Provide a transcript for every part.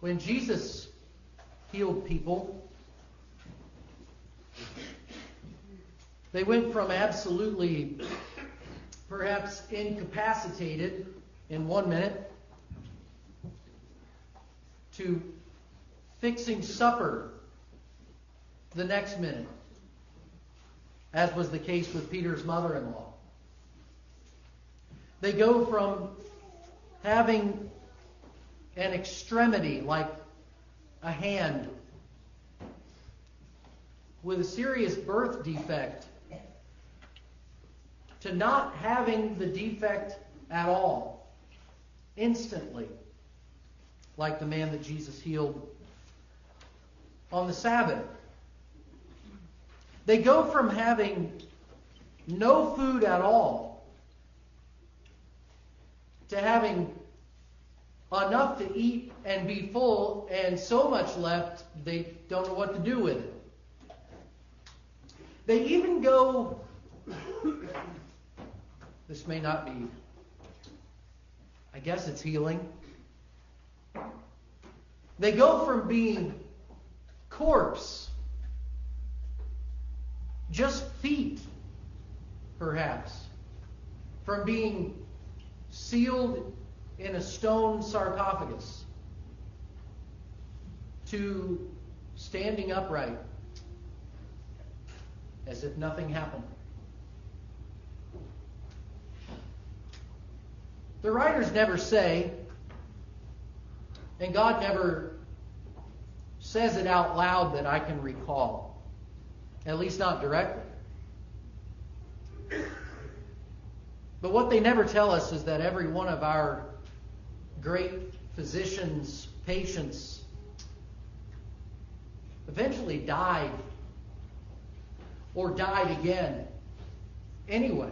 When Jesus healed people, they went from absolutely, perhaps incapacitated in 1 minute to fixing supper the next minute, as was the case with Peter's mother-in-law. They go from having an extremity like a hand with a serious birth defect to not having the defect at all instantly, like the man that Jesus healed on the Sabbath. They go from having no food at all to having enough to eat and be full, and so much left they don't know what to do with it. They even go, this may not be, I guess it's healing. They go from being corpse, just feet, perhaps, from being sealed in a stone sarcophagus to standing upright as if nothing happened. The writers never say, and God never says it out loud that I can recall, at least not directly. But what they never tell us is that every one of our great physicians, patients, eventually died or died again anyway.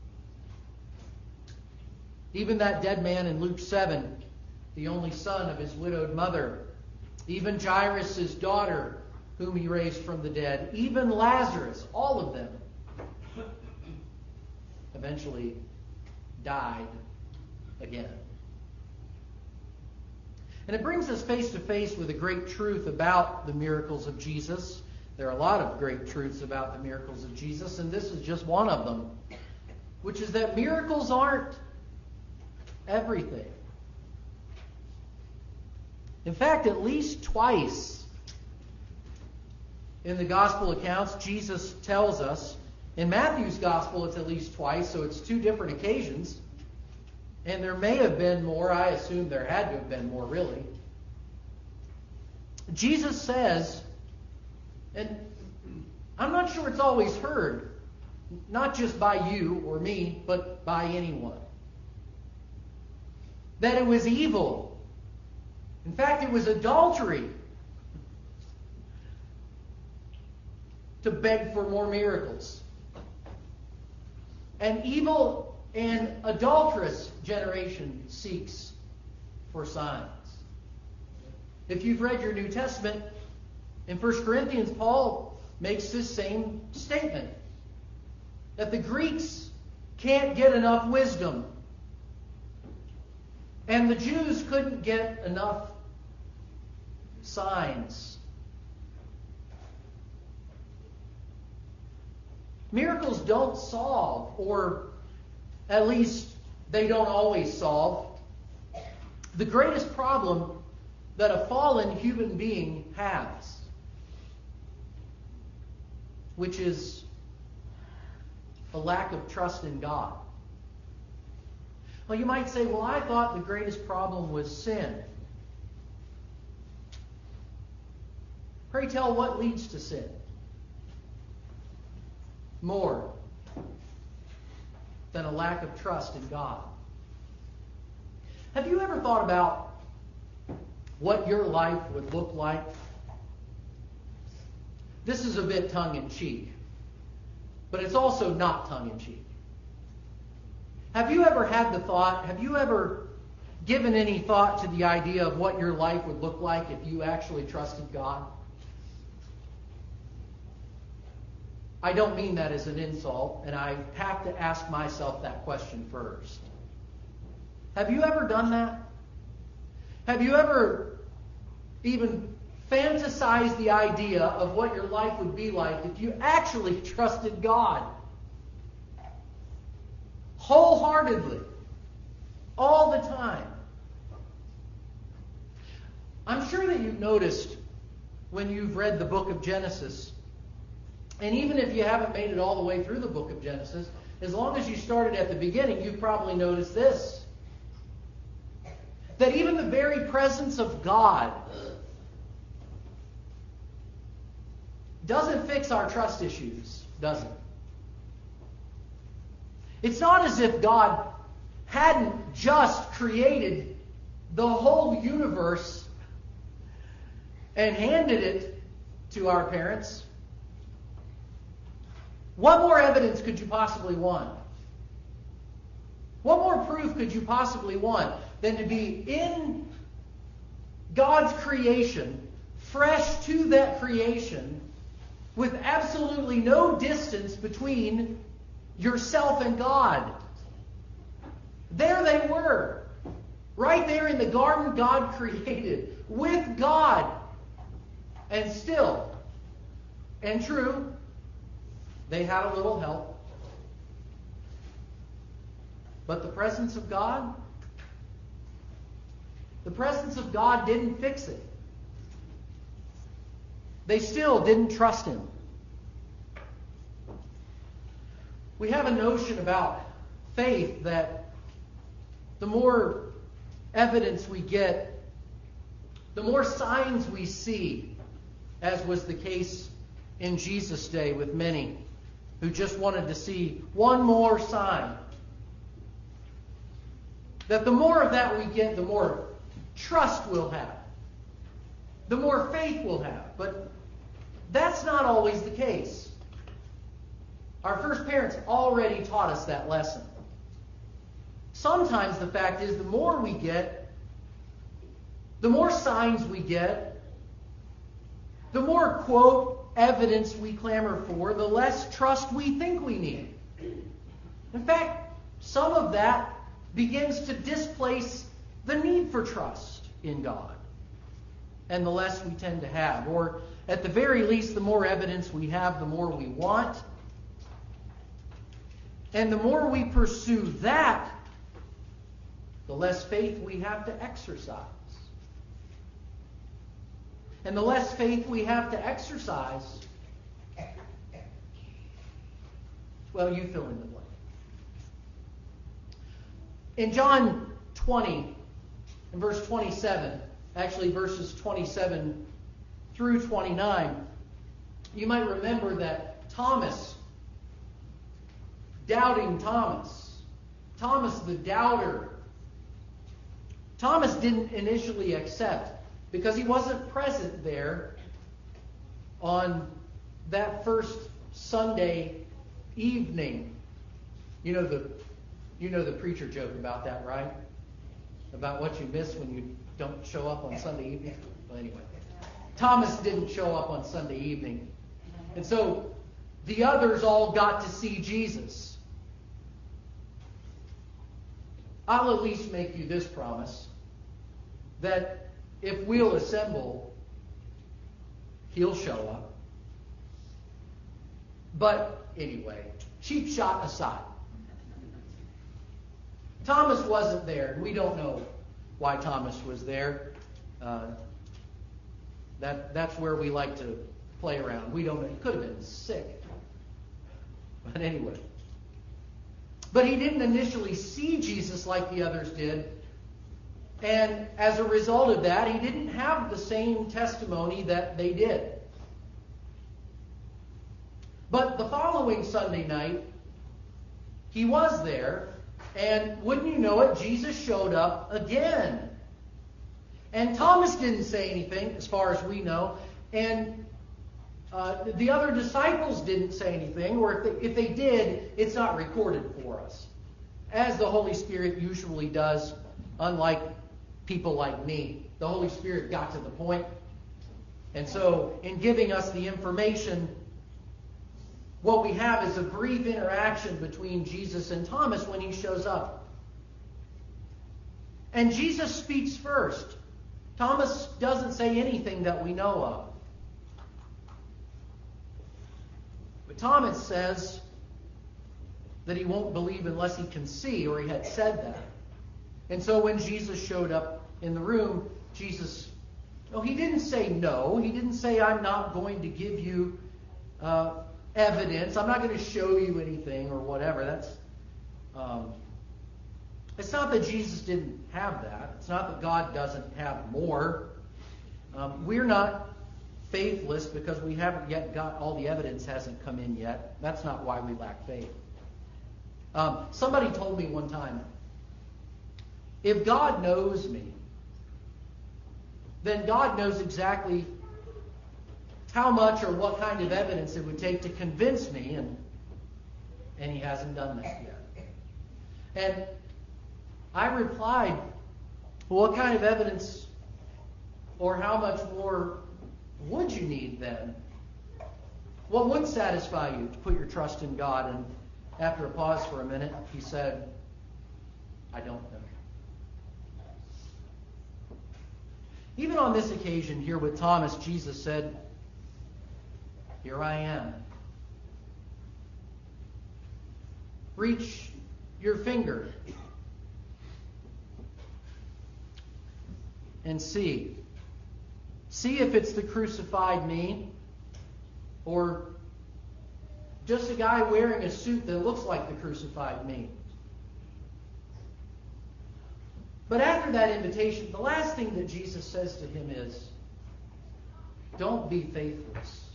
Even that dead man in Luke 7, the only son of his widowed mother. Even Jairus' daughter, whom he raised from the dead. Even Lazarus, all of them eventually died again. And it brings us face to face with a great truth about the miracles of Jesus. There are a lot of great truths about the miracles of Jesus, and this is just one of them, which is that miracles aren't everything. In fact, at least twice in the gospel accounts, Jesus tells us, in Matthew's gospel it's at least twice, so it's 2 different occasions, and there may have been more. I assume there had to have been more, really. Jesus says, and I'm not sure it's always heard, not just by you or me, but by anyone, that it was evil. In fact, it was adultery to beg for more miracles. An evil and adulterous generation seeks for signs. If you've read your New Testament, in 1 Corinthians, Paul makes this same statement, that the Greeks can't get enough wisdom, and the Jews couldn't get enough signs. Miracles don't solve, or at least they don't always solve, the greatest problem that a fallen human being has, which is a lack of trust in God. Well, you might say, well, I thought the greatest problem was sin. Pray tell, what leads to sin? More than a lack of trust in God. Have you ever thought about what your life would look like? This is a bit tongue-in-cheek, but it's also not tongue-in-cheek. Have you ever had the thought, have you ever given any thought to the idea of what your life would look like if you actually trusted God? I don't mean that as an insult, and I have to ask myself that question first. Have you ever done that? Have you ever even fantasize the idea of what your life would be like if you actually trusted God wholeheartedly, all the time. I'm sure that you've noticed when you've read the book of Genesis, and even if you haven't made it all the way through the book of Genesis, as long as you started at the beginning, you've probably noticed this. That even the very presence of God doesn't fix our trust issues, does it? It's not as if God hadn't just created the whole universe and handed it to our parents. What more evidence could you possibly want? What more proof could you possibly want than to be in God's creation, fresh to that creation, with absolutely no distance between yourself and God? There they were, right there in the garden God created, with God. And still, and true, they had a little help. But the presence of God didn't fix it. They still didn't trust Him. We have a notion about faith that the more evidence we get, the more signs we see, as was the case in Jesus' day with many who just wanted to see one more sign. That the more of that we get, the more trust we'll have. The more faith we'll have. But that's not always the case. Our first parents already taught us that lesson. Sometimes the fact is, the more we get, the more signs we get, the more, quote, evidence we clamor for, the less trust we think we need. In fact, some of that begins to displace the need for trust in God. And the less we tend to have. Or, at the very least, the more evidence we have, the more we want. And the more we pursue that, the less faith we have to exercise. And the less faith we have to exercise, well, you fill in the blank. In John 20, in verse 27, actually verses 27 through 29, you might remember that Thomas, doubting Thomas the doubter, Thomas didn't initially accept because he wasn't present there on that first Sunday evening. You know the preacher joke about that, right? About what you miss when you don't show up on Sunday evening. Well, anyway, Thomas didn't show up on Sunday evening. And so the others all got to see Jesus. I'll at least make you this promise, that if we'll assemble, He'll show up. But anyway, cheap shot aside. Thomas wasn't there, and we don't know why Thomas was there. That's where we like to play around. We don't know. He could have been sick. But anyway. But he didn't initially see Jesus like the others did. And as a result of that, he didn't have the same testimony that they did. But the following Sunday night, he was there, and wouldn't you know it, Jesus showed up again. And Thomas didn't say anything, as far as we know, and the other disciples didn't say anything, or if they did, it's not recorded for us, as the Holy Spirit usually does, unlike people like me. The Holy Spirit got to the point. And so, in giving us the information, what we have is a brief interaction between Jesus and Thomas when he shows up. And Jesus speaks first. Thomas doesn't say anything that we know of. But Thomas says that he won't believe unless he can see, or he had said that. And so when Jesus showed up in the room, Jesus, he didn't say no. He didn't say, I'm not going to give you evidence. I'm not going to show you anything or whatever. It's not that Jesus didn't have that. It's not that God doesn't have more. We're not faithless because we haven't yet got, all the evidence hasn't come in yet. That's not why we lack faith. Somebody told me one time, if God knows me, then God knows exactly how much or what kind of evidence it would take to convince me, and he hasn't done that yet. And I replied, well, what kind of evidence or how much more would you need then? What would satisfy you to put your trust in God? And after a pause for a minute, he said, I don't know. Even on this occasion here with Thomas, Jesus said, here I am. Reach your finger and see. See if it's the crucified me or just a guy wearing a suit that looks like the crucified me. But after that invitation, the last thing that Jesus says to him is, don't be faithless,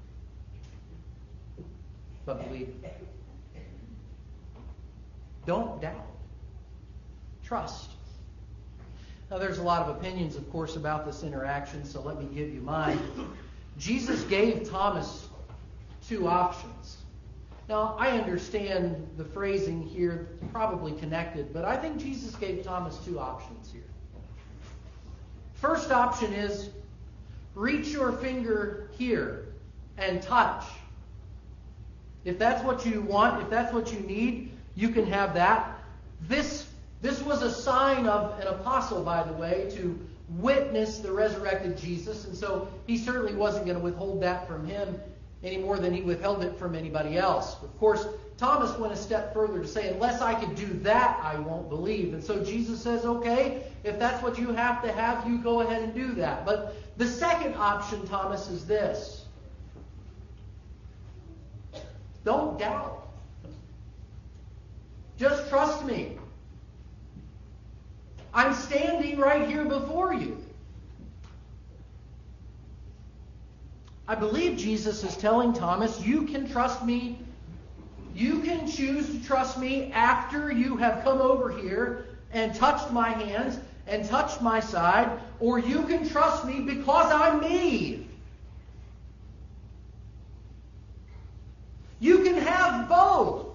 but believe. Don't doubt. Trust. Now, there's a lot of opinions, of course, about this interaction, so let me give you mine. Jesus gave Thomas two options. Now, I understand the phrasing here, probably connected, but I think Jesus gave Thomas two options here. First option is, reach your finger here and touch. If that's what you want, if that's what you need, you can have that. This was a sign of an apostle, by the way, to witness the resurrected Jesus, and so he certainly wasn't going to withhold that from him any more than he withheld it from anybody else. Of course, Thomas went a step further to say, unless I can do that, I won't believe. And so Jesus says, okay, if that's what you have to have, you go ahead and do that. But the second option, Thomas, is this. Don't doubt. Just trust me. I'm standing right here before you. I believe Jesus is telling Thomas, you can trust me. You can choose to trust me after you have come over here and touched my hands and touched my side, or you can trust me because I'm me. You can have both.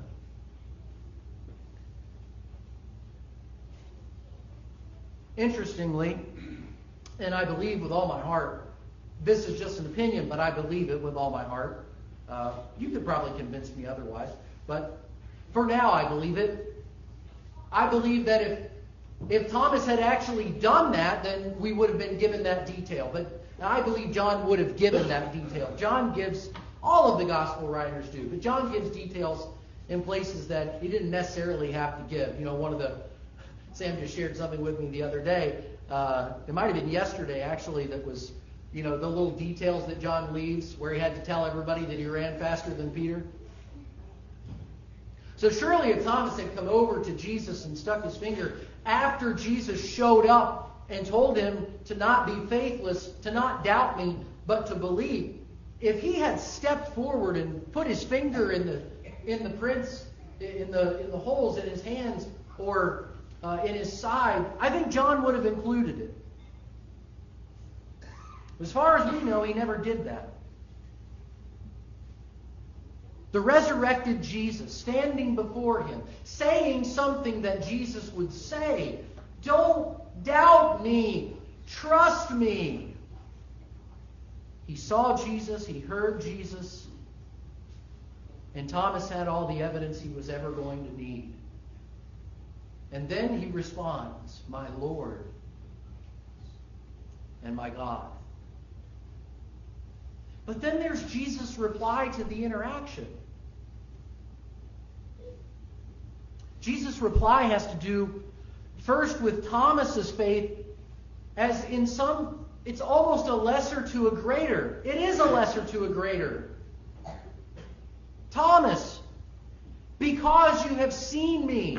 Interestingly, and I believe with all my heart, this is just an opinion, but I believe it with all my heart. You could probably convince me otherwise, but for now I believe it. I believe that if Thomas had actually done that, then we would have been given that detail. But I believe John would have given that detail. John gives, all of the gospel writers do, but John gives details in places that he didn't necessarily have to give. You know, Sam just shared something with me the other day. It might have been yesterday, actually, that was, you know, the little details that John leaves where he had to tell everybody that he ran faster than Peter. So surely if Thomas had come over to Jesus and stuck his finger after Jesus showed up and told him to not be faithless, to not doubt me, but to believe, if he had stepped forward and put his finger in the prints, in the holes in his hands or in his side, I think John would have included it. As far as we know, he never did that. The resurrected Jesus standing before him, saying something that Jesus would say. Don't doubt me. Trust me. He saw Jesus. He heard Jesus. And Thomas had all the evidence he was ever going to need. And then he responds, my Lord and my God. But then there's Jesus' reply to the interaction. Jesus' reply has to do first with Thomas's faith, as in some, it's almost a lesser to a greater. It is a lesser to a greater. Thomas, because you have seen me,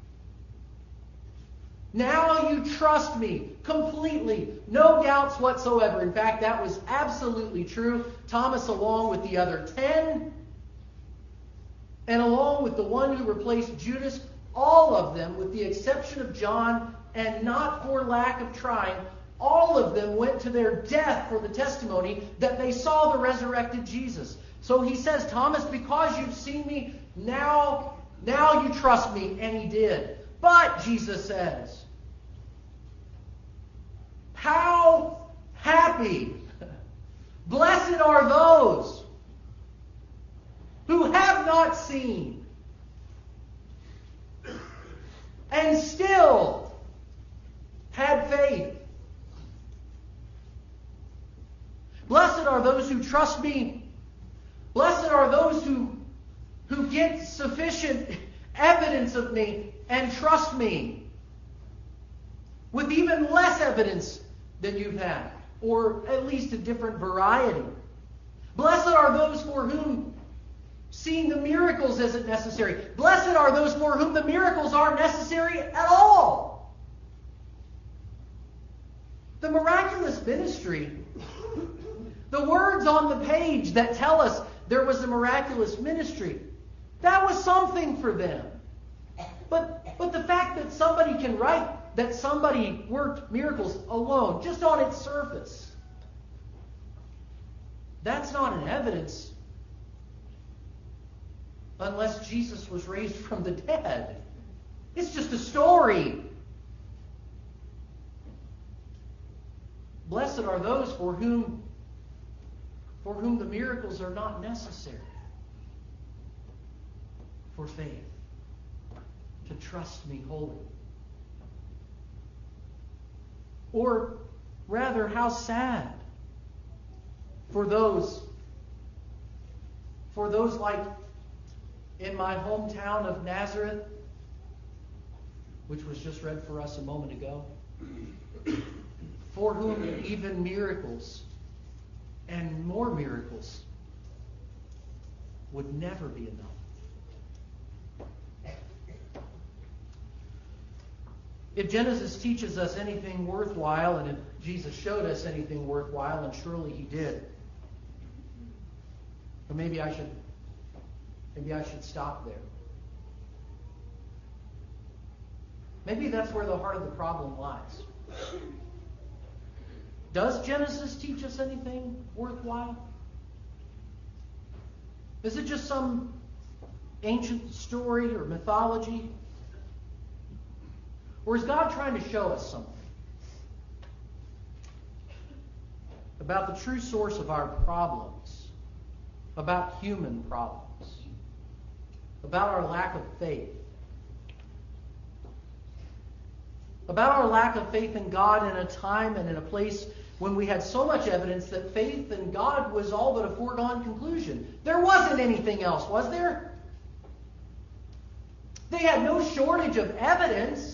now you trust me completely, no doubts whatsoever. In fact, that was absolutely true. Thomas, along with the other 10, and along with the one who replaced Judas, all of them, with the exception of John, and not for lack of trying, all of them went to their death for the testimony that they saw the resurrected Jesus. So he says, Thomas, because you've seen me, now you trust me. And he did. But, Jesus says, how happy, blessed are those who have not seen and still had faith. Blessed are those who trust me. Blessed are those who get sufficient evidence of me and trust me with even less evidence than you've had, or at least a different variety. Blessed are those for whom seeing the miracles isn't necessary. Blessed are those for whom the miracles aren't necessary at all. The miraculous ministry, the words on the page that tell us there was a miraculous ministry, that was something for them. But the fact that somebody can write that somebody worked miracles alone, just on its surface, that's not an evidence unless Jesus was raised from the dead. It's just a story. Blessed are those for whom the miracles are not necessary. For faith, to trust me wholly. Or rather, how sad for those like in my hometown of Nazareth, which was just read for us a moment ago, for whom even miracles and more miracles would never be enough. If Genesis teaches us anything worthwhile, and if Jesus showed us anything worthwhile, and surely he did, or maybe I should stop there. Maybe that's where the heart of the problem lies. Does Genesis teach us anything worthwhile? Is it just some ancient story or mythology? Or is God trying to show us something about the true source of our problems, about human problems, about our lack of faith, about our lack of faith in God in a time and in a place when we had so much evidence that faith in God was all but a foregone conclusion? There wasn't anything else, was there? They had no shortage of evidence.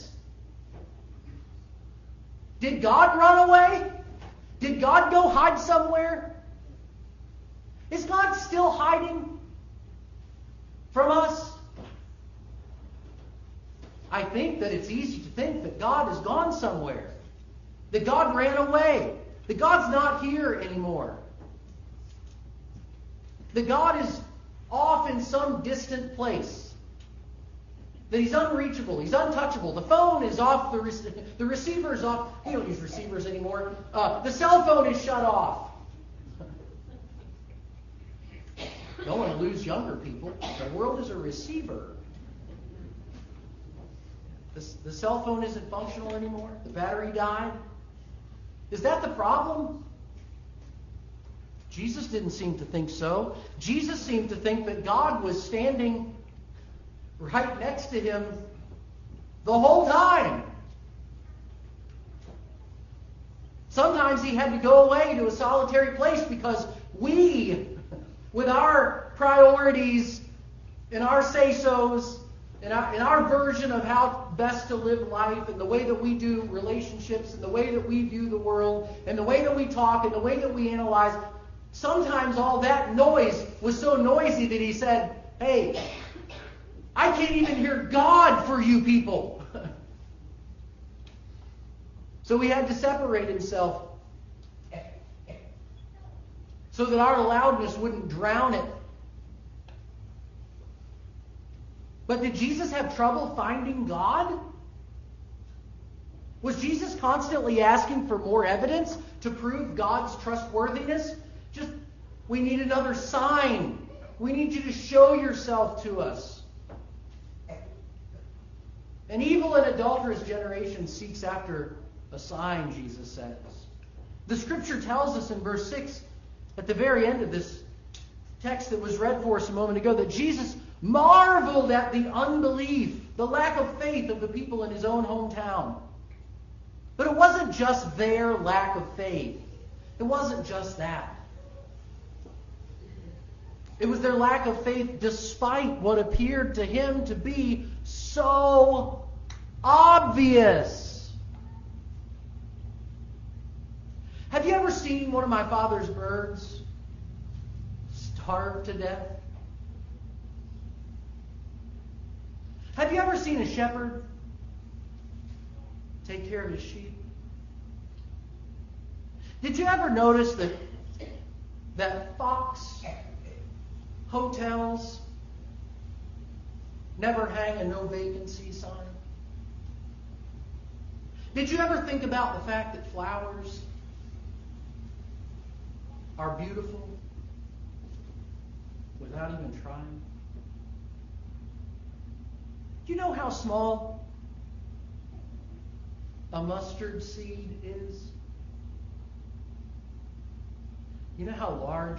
Did God run away? Did God go hide somewhere? Is God still hiding from us? I think that it's easy to think that God has gone somewhere, that God ran away, that God's not here anymore, that God is off in some distant place, that he's unreachable, he's untouchable. The phone is off, the receiver is off. We don't use receivers anymore. The cell phone is shut off. Don't want to lose younger people. The world is a receiver. The cell phone isn't functional anymore. The battery died. Is that the problem? Jesus didn't seem to think so. Jesus seemed to think that God was standing right next to him the whole time. Sometimes he had to go away to a solitary place because we, with our priorities and our say-sos, and our version of how best to live life, and the way that we do relationships, and the way that we view the world, and the way that we talk, and the way that we analyze, sometimes all that noise was so noisy that he said, hey, I can't even hear God for you people. So he had to separate himself so that our loudness wouldn't drown it. But did Jesus have trouble finding God? Was Jesus constantly asking for more evidence to prove God's trustworthiness? Just, we need another sign. We need you to show yourself to us. An evil and adulterous generation seeks after a sign, Jesus says. The Scripture tells us in verse 6, at the very end of this text that was read for us a moment ago, that Jesus marveled at the unbelief, the lack of faith of the people in his own hometown. But it wasn't just their lack of faith. It wasn't just that. It was their lack of faith despite what appeared to him to be so obvious. Have you ever seen one of my father's birds starve to death? Have you ever seen a shepherd take care of his sheep? Did you ever notice that Fox hotels never hang a no vacancy sign? Did you ever think about the fact that flowers are beautiful without even trying? Do you know how small a mustard seed is? You know how large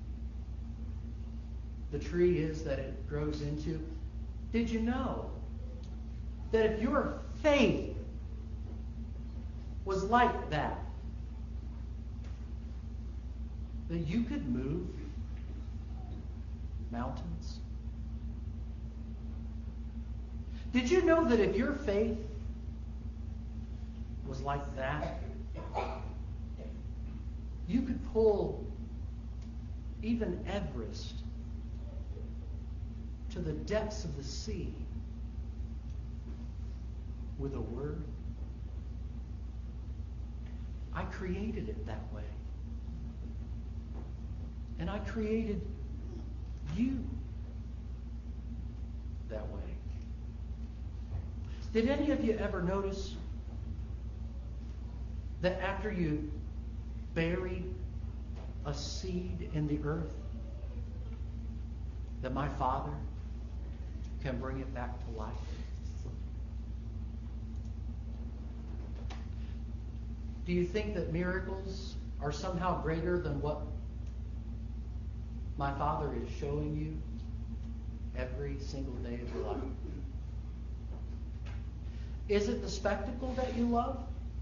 the tree is that it grows into? Did you know that if your faith was like that, that you could move mountains? Did you know that if your faith was like that, you could pull even Everest to the depths of the sea with a word? I created it that way. And I created you that way. Did any of you ever notice that after you bury a seed in the earth, that my Father can bring it back to life? Do you think that miracles are somehow greater than what my Father is showing you every single day of your life? Is it the spectacle that you love?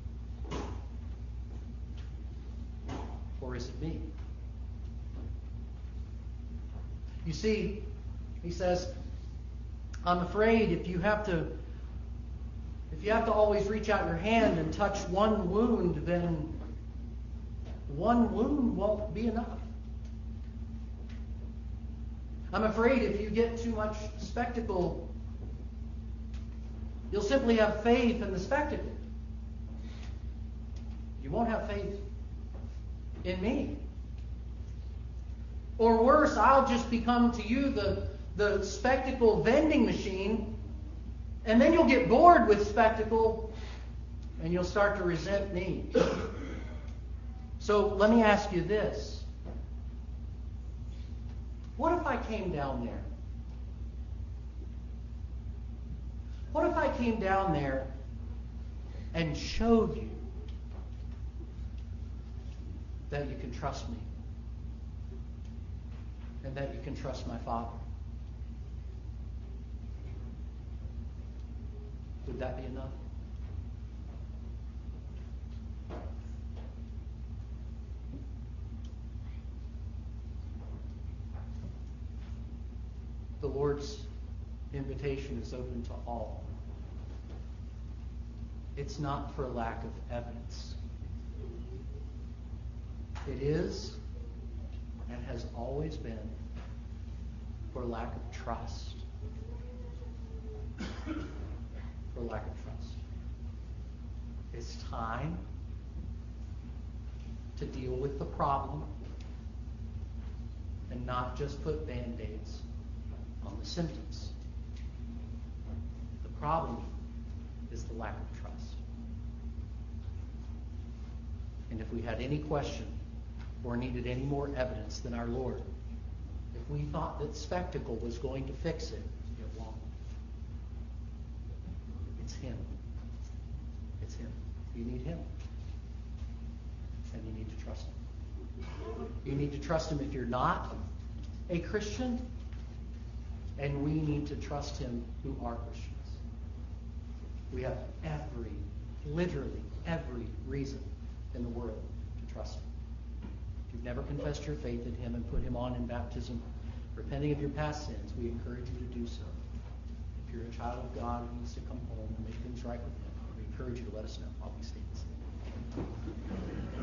Or is it me? You see, he says, I'm afraid if you have to always reach out your hand and touch one wound, then one wound won't be enough. I'm afraid if you get too much spectacle, you'll simply have faith in the spectacle. You won't have faith in me. Or worse, I'll just become to you the spectacle vending machine, and then you'll get bored with spectacle and you'll start to resent me. So let me ask you this. What if I came down there? What if I came down there and showed you that you can trust me and that you can trust my Father? Would that be enough? Lord's invitation is open to all. It's not for lack of evidence. It is and has always been for lack of trust. For lack of trust. It's time to deal with the problem and not just put Band-Aids on the symptoms. The problem is the lack of trust. And if we had any question or needed any more evidence than our Lord, if we thought that spectacle was going to fix it, it won't. It's Him. It's Him. You need Him. And you need to trust Him. You need to trust Him if you're not a Christian, and we need to trust Him who are Christians. We have literally every reason in the world to trust Him. If you've never confessed your faith in Him and put Him on in baptism, repenting of your past sins, we encourage you to do so. If you're a child of God who needs to come home and make things right with Him, we encourage you to let us know while we stay.